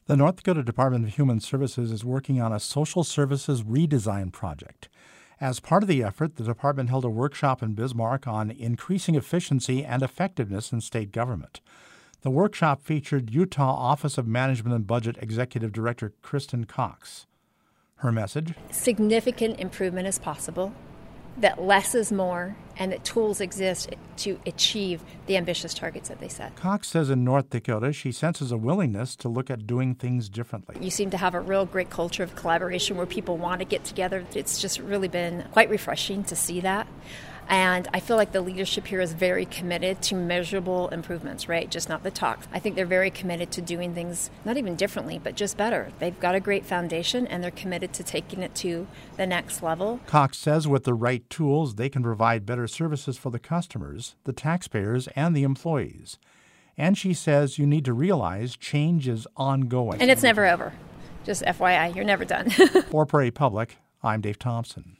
The North Dakota Department of Human Services is working on a social services redesign project. As part of the effort, the department held a workshop in Bismarck on increasing efficiency and effectiveness in state government. The workshop featured Utah Office of Management and Budget Executive Director Kristen Cox. Her message? Significant improvement is possible, that less is more, and that tools exist to achieve the ambitious targets that they set. Cox says in North Dakota she senses a willingness to look at doing things differently. You seem to have a real great culture of collaboration where people want to get together. It's just really been quite refreshing to see that. And I feel like the leadership here is very committed to measurable improvements, right? Just not the talk. I think they're very committed to doing things not even differently, but just better. They've got a great foundation, and they're committed to taking it to the next level. Cox says with the right tools, they can provide better services for the customers, the taxpayers, and the employees. And she says you need to realize change is ongoing. And it's never over. Just FYI, you're never done. For Prairie Public, I'm Dave Thompson.